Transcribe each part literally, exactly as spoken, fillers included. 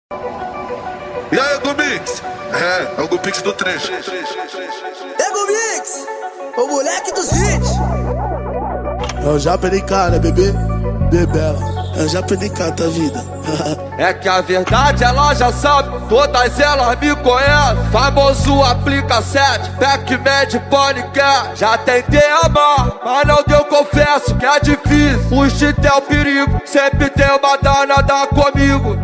E aí, Ego Mix? É, é o Ego Mix do trecho. Ego Mix, o moleque dos hits. Eu já perdi cara, bebê, bebela. Eu já perdi cara da vida. É que a verdade ela já sabe, todas elas me conhecem. Famoso aplica sete, Pac-Man, Ponycat. Já tentei amar, mas não deu, confesso que é difícil. Fugir é o perigo, sempre tem uma danada comigo.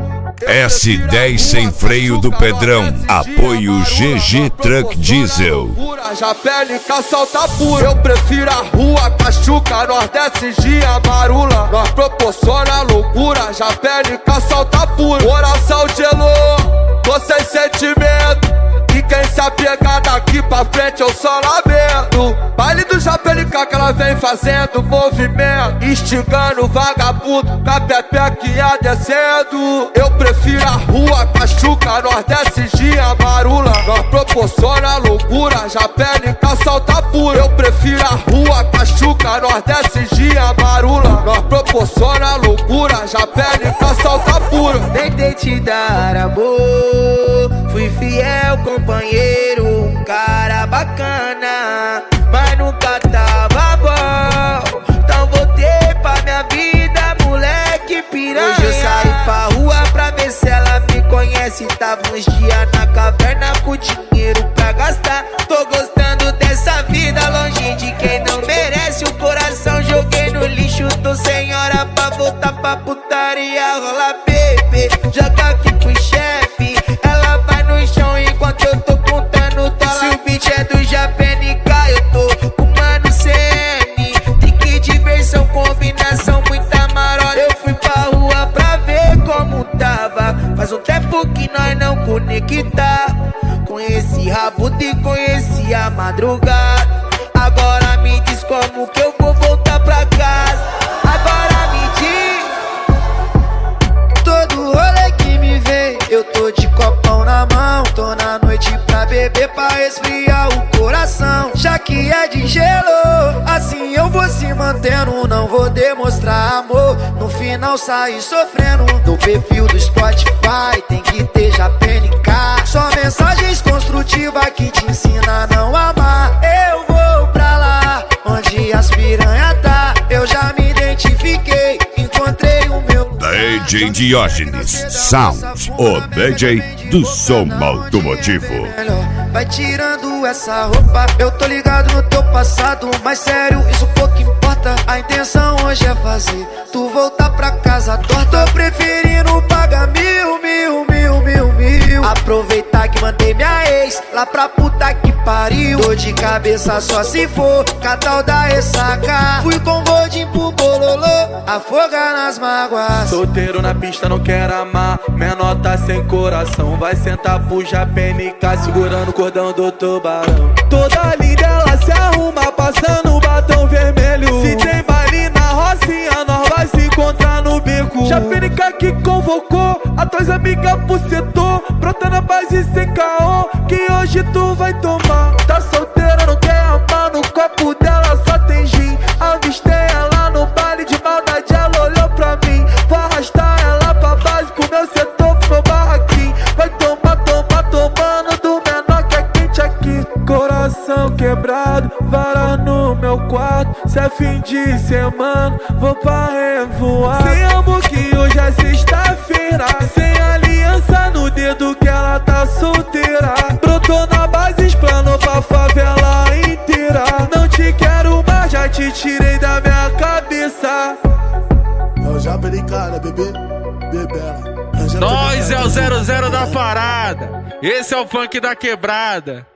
S dez sem freio do Pedrão. Apoio G G Truck Diesel. Japélica solta pura. Eu prefiro a rua, Cachuca, nós desce dia marula. Nós proporciona loucura. Japélica solta pura. Coração gelou, tô sem sentimento. E quem se apegar daqui pra frente eu só lamento. Baile do Japélica que ela vem fazendo movimento, instigando vagabundo, com a pepeca ia descendo. Eu prefiro a rua, Cachuca, nós desce dia marula. Nós proporciona loucura, Japélica solta pura. Eu prefiro a rua, Cachuca, nós desce dia marula. Nós proporciona loucura, Japélica solta pura. Tentei te dar amor, fui fiel companheiro, um cara bacana, mas nunca tava bom. Então voltei pra minha vida, moleque piranha. Hoje eu saí pra rua pra ver se ela me conhece. Tava uns dias na caverna com dinheiro pra gastar. Tô gostando dessa vida, longe de quem não merece. O coração joguei no lixo, tô sem hora pra voltar pra putaria. Rola bebê, joga aqui pro chefe. Ela vai no chão enquanto eu tô contando dólar. Se o beat é do Japélica, eu tô com mano C N. Trick, diversão, combinação, muita marola. Eu fui pra rua pra ver como tava. Faz um tempo que nós não conecta. Conheci Rabuda e conheci a madrugada. Agora me diz como que eu vou voltar pra casa. Agora me diz. Todo rolê que me vê, eu tô de copão na mão. Tô na noite pra beber, pra esfriar o coração. Já que é de gelo, assim eu vou se mantendo. Não vou demonstrar amor, no final sair sofrendo. No perfil do Spotify tem que ter Japélica. Só mensagens construtivas que te ensina a não amar. Eu vou pra lá, onde as piranha tá. Eu já me identifiquei, encontrei o meu D J Diógenes Sound, o D J do som automotivo. Vai tirando essa roupa, eu tô ligado no teu passado. Mas sério, isso pouco importa. A intenção hoje é fazer tu voltar pra casa torta. Tô preferindo pagar mil, mil, mil, mil, mil. Aproveitar que mandei minha ex lá pra puta que pariu. Tô de cabeça só se for catal da ressaca. Fui com Godinho pro bololô, afogar nas mágoas. Solteiro na pista, não quero amar. Menor tá sem coração, vai sentar pro Japélica, segurando o cordão do tubarão. Toda linda ela se arruma, passando batom vermelho. Se tem baile na rocinha, nós vai se encontrar no beco. Japélica que convocou a tuas amigas pro setor. Brota na base sem caô, que hoje tu vai tomar. Tá solteira, não quer amar, no copo dela só tem gin. Avistei ela no baile de maldade, ela olhou pra mim. Vou arrastar ela pra base com meu setor, pro meu barraquinho. Vai tomar, tomar, tomando do menor que é quente aqui. Coração quebrado, vara no meu quarto. Se é fim de semana, vou pra revoar. Sem amor que hoje é sexta-feira. Sem aliança no dedo que ela tá solteira. Brotou na base, explanou pra favela inteira. Não te quero mais, já te tirei da minha cabeça. Eu já perdi cara, bebê, bebela. Nós é o zero zero da parada. Esse é o funk da quebrada.